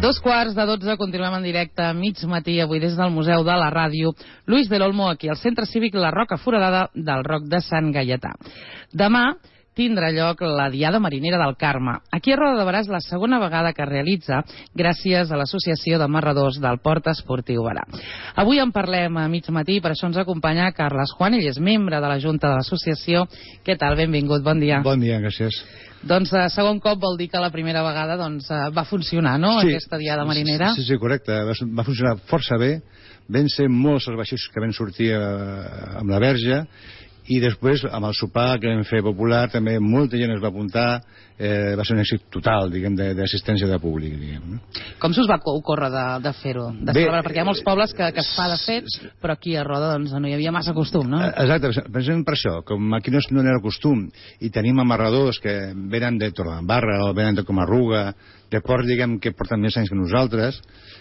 2:15, continuem en directe a mig matí, avui des del Museu de la Ràdio Luis del Olmo, aquí al Centre Cívic La Roca Foradada del Roc de Sant Gaietà. Demà tindrà lloc la Diada Marinera del Carme. Aquí a Roda de Berà és la segona vegada que es realitza gràcies a l'Associació d'Amarradors del Port Esportiu Berà. Avui en parlem a mig matí, per això ens acompanya Carles Juan, ell és membre de la Junta de l'Associació. Què tal? Benvingut, bon dia. Bon dia, gràcies. Doncs segon cop vol dir que la primera vegada va funcionar, no?, sí, aquesta Diada Marinera. Sí, correcte. Va funcionar força bé. Van ser molts els vaixells que van sortir amb la verge, i després amb el sopar que vam fer popular també molta gent es va apuntar. Va ser un èxit total, diguem, d'assistència de públic, diguem. Com s'us va ocórrer de fer-ho, de celebrar? Perquè hi ha molts pobles que es fa de fet, però aquí a Roda doncs, no hi havia massa costum, no? Exacte, pensem per això, com aquí no era costum i tenim amarradors que venen de Torredembarra o venen de Comarruga, de ports, diguem, que porten més anys que nosaltres,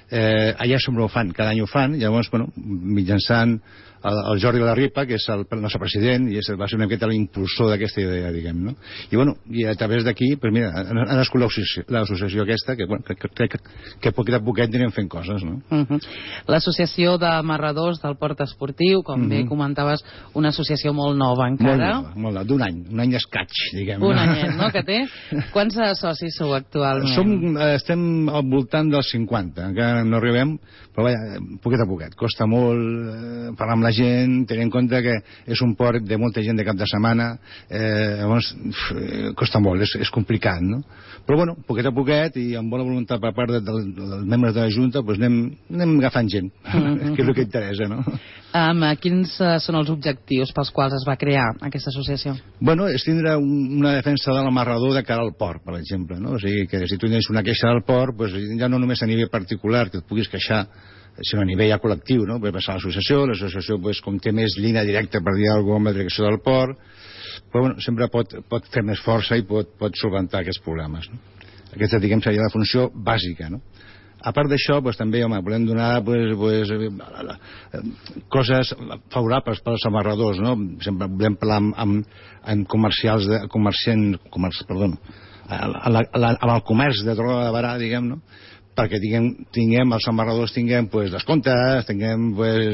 allà sempre ho fan, cada any ho fan, i llavors, bueno, mitjançant el Jordi Larripa, que és el nostre president, i va ser una miqueta l'impulsor d'aquesta idea, diguem, no? I, bueno, i a través d'aquí, pues mira, ha nascut l'associació aquesta, que, bueno, que poquet a poquet anirem fent coses, no? L'Associació d'Amarradors del Port Esportiu, com bé comentaves, una associació molt nova encara. Molt nova, d'un any escaig, diguem. Un anyet, no?, que té. Quants socis sou actualment? Estem al voltant dels 50, encara no arribem, però vaja, poquet a poquet. Costa molt parlar amb la gent, tenint en compte que és un port de molta gent de cap de setmana, llavors costa molt, és complicat, no? Però bueno, poquet a poquet i amb bona voluntat per part dels membres de la Junta, doncs anem agafant gent, que és el que interessa, no? Quins són els objectius pels quals es va crear aquesta associació? Bueno, és tindre una defensa de l'amarrador de cara al port, per exemple, no? O sigui, que si tu tens una queixa del port, doncs ja no només a nivell particular, que et puguis queixar, sinó a nivell ja col·lectiu, no? Per passar a l'associació, com té més línia directa per dir alguna cosa amb la direcció del port, però bueno, sempre pot fer més força i pot solventar aquests problemes, no? Aquesta, diguem, seria la funció bàsica, no? A part d'això, també, home, volem donar coses favorables per als amarradors, no? Sempre volem parlar amb amb el comerç de Roda de Berà, diguem, no? Perquè els amarradors tinguem descomptes, tinguem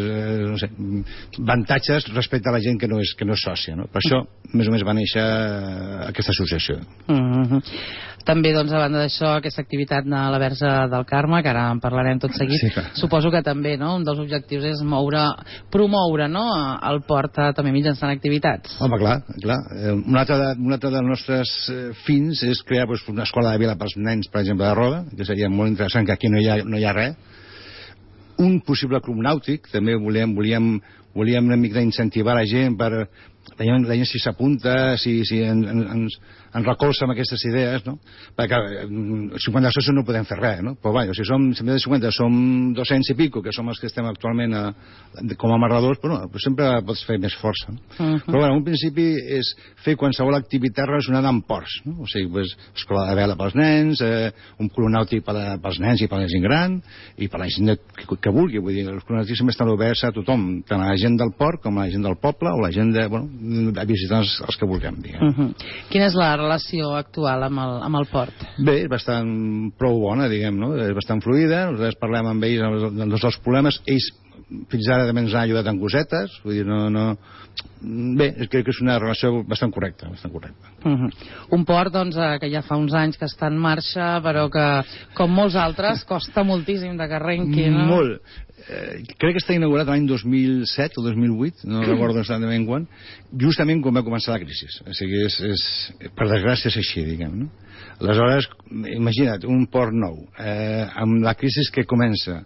avantatges respecte a la gent que no és sòcia, no? Per això més o més va néixer aquesta associació. També, doncs, a banda d'això, aquesta activitat de la Verge del Carme, que ara en parlarem tot seguit, sí, suposo que també, no?, un dels objectius és promoure, no?, el port també mitjançant activitats. Home, clar. Un altre dels nostres fins és crear una escola de vila pels nens, per exemple, de Roda, que seria molt interessant, que aquí no hi ha res. Un possible club nàutic, també volíem una mica incentivar la gent per la gent si s'apunta, si ens recolza amb aquestes idees, no? Perquè 50 socis no podem fer res, no? Però vaja, si som 50 som 200 i pico, que som els que estem actualment com a amarradors, però sempre pots fer més força, no? Però bueno, un principi és fer qualsevol activitat relacionada amb ports, no? O sigui, escola de vela pels nens, un club nàutic pels nens i per la gent gran, i per la gent que vulgui, vull dir, els clubs nàutics sempre estan oberts a tothom, tant a la gent del port com a la gent del poble o la gent a visitar els que vulguem, diguem. Quina és la relació actual amb el port? Bé, és bastant prou bona, diguem, no? És bastant fluida, nosaltres parlem amb ells de tots els problemes, ells fins ara també ens han ajudat en cosetes, vull dir, bé, crec que és una relació bastant correcta. Un port, doncs, que ja fa uns anys que està en marxa, però que, com molts altres, costa moltíssim de que arrenqui, no? Molt. Crec que està inaugurat l'any 2007 o 2008, no recordo exactament quan, justament quan va començar la crisi. O sigui, per desgràcia és així, diguem, no? Aleshores, imagina't, un port nou, amb la crisi que comença,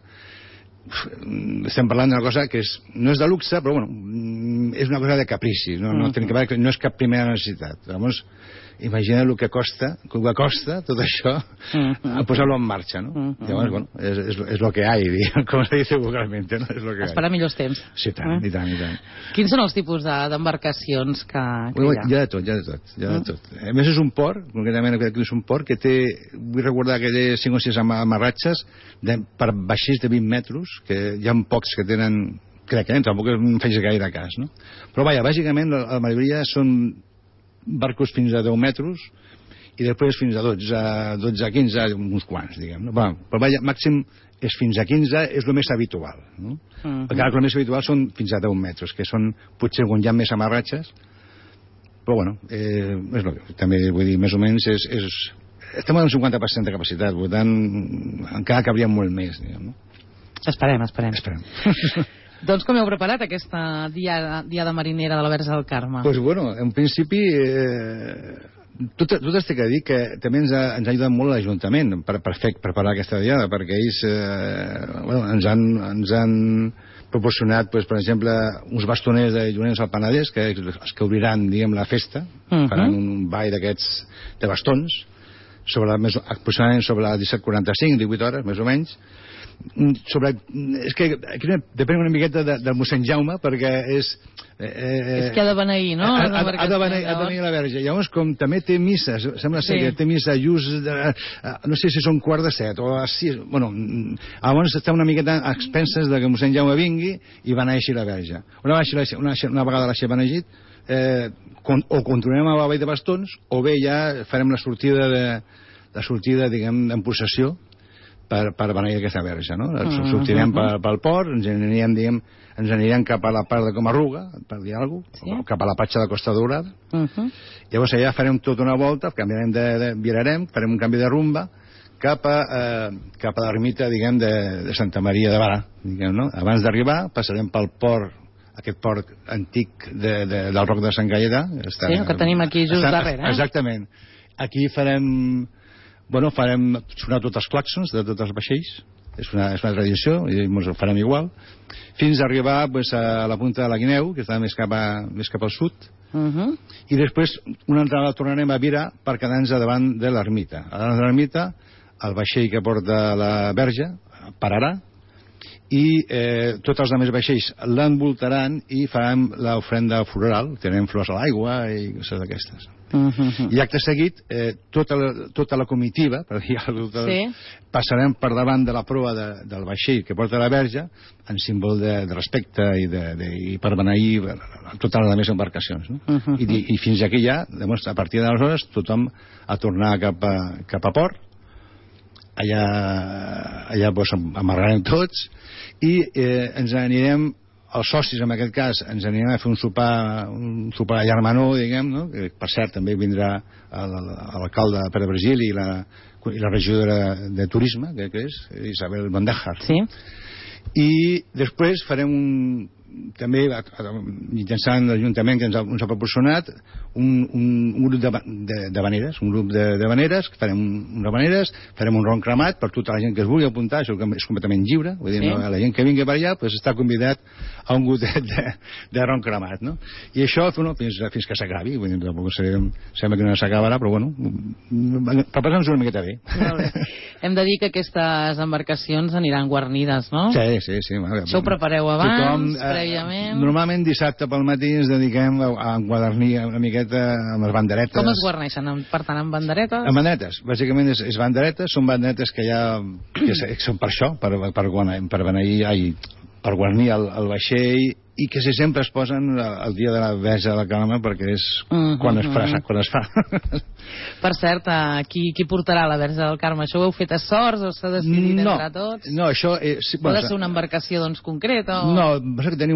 estem parlant d'una cosa que no és de luxe, però bueno, és una cosa de caprici, no és cap primera necessitat. Llavors, imagina el que costa tot això, posar-lo en marxa, no? Llavors, bueno, és lo que hay, com se dice vulgarmente, no? És lo que hay. Espera millors temps. Sí, i tant. Quins són els tipus d'embarcacions que hi ha? Hi ha de tot. A més, és un port, concretament és un port que té, vull recordar que té 5 o 6 amarratges per vaixells de 20 metres, que hi ha pocs que tenen, crec que tampoc em faig gaire cas, no? Però vaja, bàsicament la majoria són barcos fins a 10 metres i després fins a 12 a 15, uns quants, diguem. No? Però màxim és fins a 15, és el més habitual. No? Perquè el més habitual són fins a 10 metres, que són potser on hi ha més amarratges, però bueno, és el que també vull dir, més o menys estem en un 50% de capacitat, per tant encara cabríem molt més, diguem, no? Esperem. Doncs com heu preparat aquesta diada marinera de la Verge del Carme? Doncs bueno, en principi tot estic a dir que també ens ha ajudat molt l'Ajuntament per preparar aquesta diada, perquè ells ens han proporcionat, per exemple, uns bastoners de Llorenç al Penedès, que els que obriran, diguem, la festa, faran un ball d'aquests de bastons, aproximadament sobre les 17:45, 18 hores, més o menys. És que aquí depèn una miqueta del mossèn Jaume, perquè és que ha de beneir, no? Ha de beneir la Verge. Llavors, com també té missa, sembla ser que té missa just, no sé si són 5:45 o 6, bueno, llavors està una miqueta a expenses de que mossèn Jaume vingui i beneeixi la Verge. Una vegada l'hagi benegit, o continuem a la vall de bastons, o bé ja farem la sortida, diguem, en processió per beneir aquesta Verge, no? Sortirem pel port, ens anirem cap a la part de Comarruga, per dir alguna cosa, cap a la platja de Costa Daurada. Llavors allà farem tota una volta, virarem, farem un canvi de rumba cap a l'ermita, diguem, de Santa Maria de Barà, diguem, no? Abans d'arribar passarem pel port, aquest port antic del Roc de Sant Gaietà. Sí, que tenim aquí just darrere. Exactament. Aquí farem sonar tots els clàxons de tots els vaixells, és una tradició, i ens ho farem igual, fins a arribar a la punta de la Guineu, que està més cap al sud, i després una altra vegada tornarem a virar per quedar-nos davant de l'ermita. A davant de l'ermita, el vaixell que porta la Verge pararà, i tots els altres vaixells l'envoltaran i farem l'ofrenda floral, tenen flors a l'aigua i coses d'aquestes. I acte seguit tota la comitiva, per dir alguna cosa, passarem per davant de la proa del vaixell que porta la Verge en símbol de respecte i per beneir totes les més embarcacions, no? I fins aquí ja, a partir d'aleshores, tothom a tornar cap a port. Allà amarrarem tots i ens anirem, els socis en aquest cas, ens anirem a fer un sopar a germanor, diguem, no? Que per cert també vindrà l'alcalde Pere Virgili i la regidora de turisme, que és Isabel Bandejar. I després farem també mitjançant l'Ajuntament que ens ha proporcionat un grup de veneres, farem un ron cremat per tota la gent que es vulgui apuntar, això és completament lliure, vull dir, la gent que vingui per allà està convidat a un gotet de ron cremat, no? I això fins que s'acabi, vull dir, tampoc sembla que no s'acabarà, però bueno, per passar-nos una miqueta bé. Hem de dir que aquestes embarcacions aniran guarnides, no? Sí. Això ho prepareu abans, prèviament? Normalment dissabte pel matí ens dediquem a enquadernir una miqueta amb les banderetes. Com es guarneixen? Per tant, amb banderetes? Amb banderetes. Bàsicament és banderetes, són banderetes que són per això, per guarnir el vaixell, i que sempre es posen el dia de la Verge de la Carme, perquè és quan es fa. Per cert, qui portarà la Verge del Carme? Això ho heu fet a sorts o s'ha decidit entre tots? No, això... Ha de ser una embarcació concreta? No, passa que tenim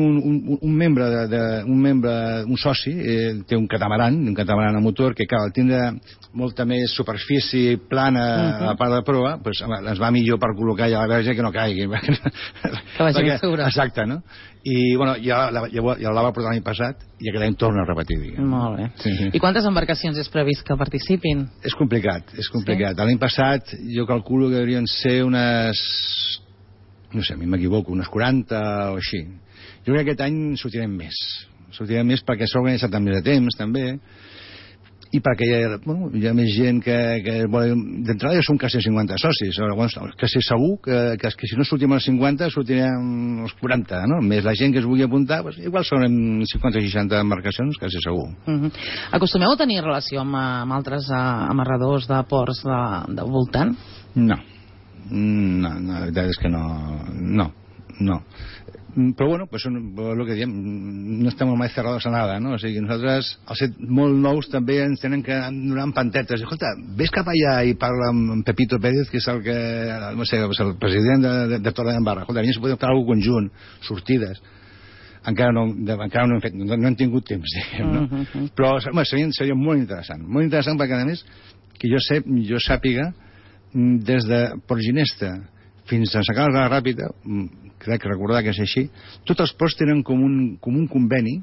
un soci, té un catamaran a motor, que cal tindre molta més superfície plana a la part de proa, doncs ens va millor per col·locar ja la Verge que no caigui. Que vagi més segura. Exacte, no? I bueno, ja la va portar l'any passat i aquest any torna a repetir, diguem. Molt bé. I quantes embarcacions és previst que participin? És complicat. L'any passat jo calculo que deurien ser unes, no sé, a mi m'equivoco, unes 40 o així. Jo crec que aquest any sortirem més perquè s'ha organitzat amb més de temps també, i perquè hi ha més gent que d'entrada ja són quasi 50 socis, quasi segur que si no sortim als 50 sortirem als 40, no? Més la gent que es vulgui apuntar, igual són 50 o 60 embarcacions, quasi segur. Acostumeu a tenir relació amb altres amarradors de ports de voltant? No, la veritat és que no. Però bueno, pues el que diem, no estem mai cerrados a nada, no? O sigui, nosaltres, al ser molt nous, també ens tenen que donar pantetes. Escolta, ves cap allà i parla amb Pepito Pérez, que és el que, no sé, el president de Torredembarra. Escolta, a mi se podem fer alguna conjunt, sortides. Encara no hem fet, no hem tingut temps, diguem, no? Però home, seria molt interessant perquè, a més, que jo sàpiga, des de Port Ginesta fins a Sacar la Ràpida, crec que recordar que és així, tots els ports tenen com un conveni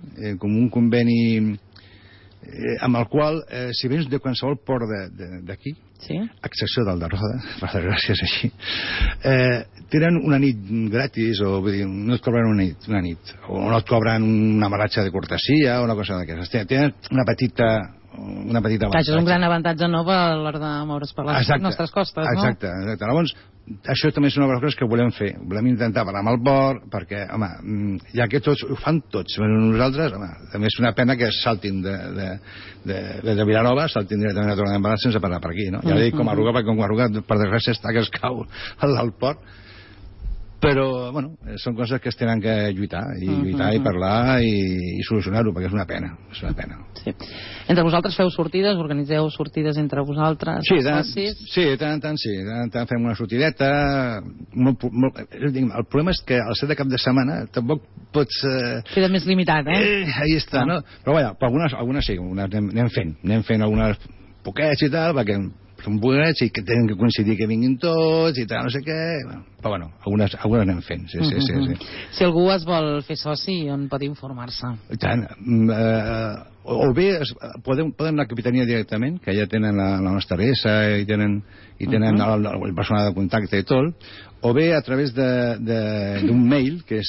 amb el qual, si vens de qualsevol port d'aquí, excepció del de Roda, per desgràcia és així, tenen una nit gratis, o vull dir, no et cobren una nit, o no et cobren una maratge de cortesia, o una cosa d'aquestes. Tenen una petita avantatge. Això és un gran avantatge, no, per l'hora de moure's per les nostres costes, no? Exacte. Llavors, això també és una de les coses que volem fer. Volem intentar parlar amb el port, perquè, home, ja que tots ho fan tots, nosaltres, home, també és una pena que saltin de Vilanova, saltin directament a Torredembarra sense parlar per aquí, no? Ja dic com a Arruga, perquè com a Arruga, per desgràcia, està que es cau al port. Però, bueno, són coses que es tenen que lluitar i parlar i solucionar-ho, perquè és una pena. Sí. Entre vosaltres feu sortides, organitzeu sortides entre vosaltres? Sí, de tant en tant fem una sortideta. El problema és que al ser de cap de setmana tampoc pots... Queda més limitat, Ahí està, no? Però vaja, algunes sí, anem fent algunes poquets i tal, perquè són poquets i que tenen que coincidir que vinguin tots i tal, no sé què, però bueno, algunes anem fent, sí. Si algú es vol fer soci, on pot informar-se? I tant, o bé podem anar a Capitania directament, que ja tenen la nostra adreça i tenen el personal de contacte i tot, o bé a través d'un mail que és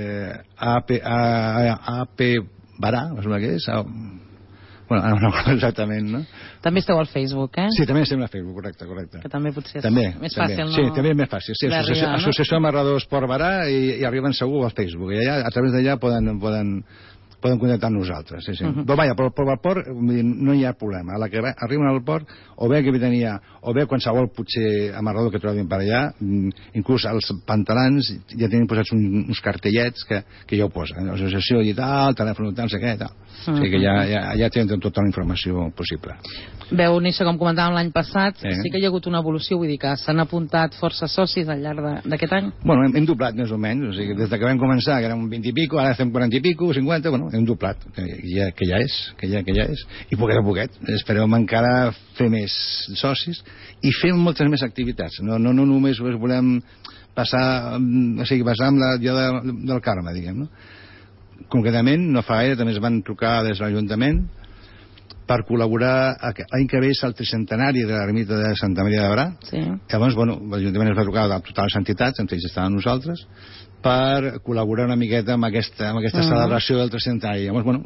apbarà, no sé què és, bueno, no recordo exactament, no? També esteu al Facebook, Sí, també estem al Facebook, correcte. Que també potser és més fàcil, no? Sí, també és més fàcil. Sí, Associació Amarradors Port Barà i arriben segur al Facebook. I allà, a través d'allà poden contactar amb nosaltres, sí. Però vaja, però al port no hi ha problema. A la que arriben al port, o bé a Capitania, o bé qualsevol potser amarrador que trobin per allà, inclús els pantalans ja tenen posats uns cartellets que ja ho posen. L'associació i tal, telèfon tal, no sé què, tal. O sigui que ja tenen tota la informació possible. Veu néixer, com comentàvem l'any passat, sí que hi ha hagut una evolució, vull dir que s'han apuntat força socis al llarg d'aquest any? Bueno, hem doblat més o menys, o sigui, des que vam començar, que érem 20 i pico, ara estem 40 i pico, 50, bueno, hem doblat, que ja és, i poquet a poquet, esperem encara fer més socis i fer moltes més activitats, no només volem passar amb la dia del Carme, diguem, no? Concretament, no fa gaire, també es van trucar des de l'Ajuntament per col·laborar, l'any que ve és el tricentenari de l'ermita de Santa Maria de Barà. Llavors, bueno, l'Ajuntament es va trucar a totes les entitats, entre ells estàvem nosaltres, per col·laborar una miqueta amb aquesta celebració del tricentenari. Llavors, bueno,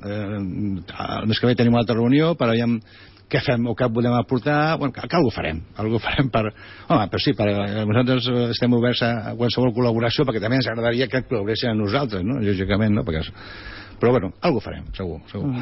el mes que ve tenim una altra reunió per veure què fem o què podem aportar. Bueno, que algú farem per... Home, però sí, nosaltres estem oberts a qualsevol col·laboració, perquè també ens agradaria que col·laboressin a nosaltres, no? Lògicament, no? Però bueno, algú farem, segur.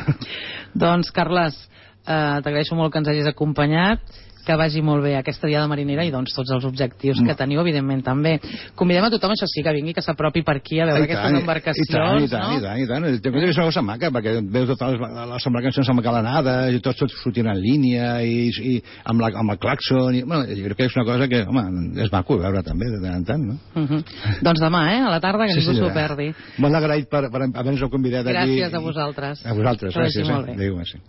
Doncs, Carles, t'agraeixo molt que ens hagis acompanyat, que vagi molt bé aquesta diada marinera i doncs tots els objectius que teniu, evidentment, també. Convidem a tothom, això sí, que vingui, que s'apropi per aquí a veure aquestes embarcacions, no? I tant. És una cosa maca, perquè veus totes les embarcacions amb calanades i tots sortint en línia i amb el claxon. Bueno, jo crec que és una cosa que, home, és maco veure també de tant en tant, no? Doncs demà, a la tarda, que ningú s'ho perdi. Molt agraït per haver-nos convidat aquí. Gràcies a vosaltres. A vosaltres, gràcies. Adéu.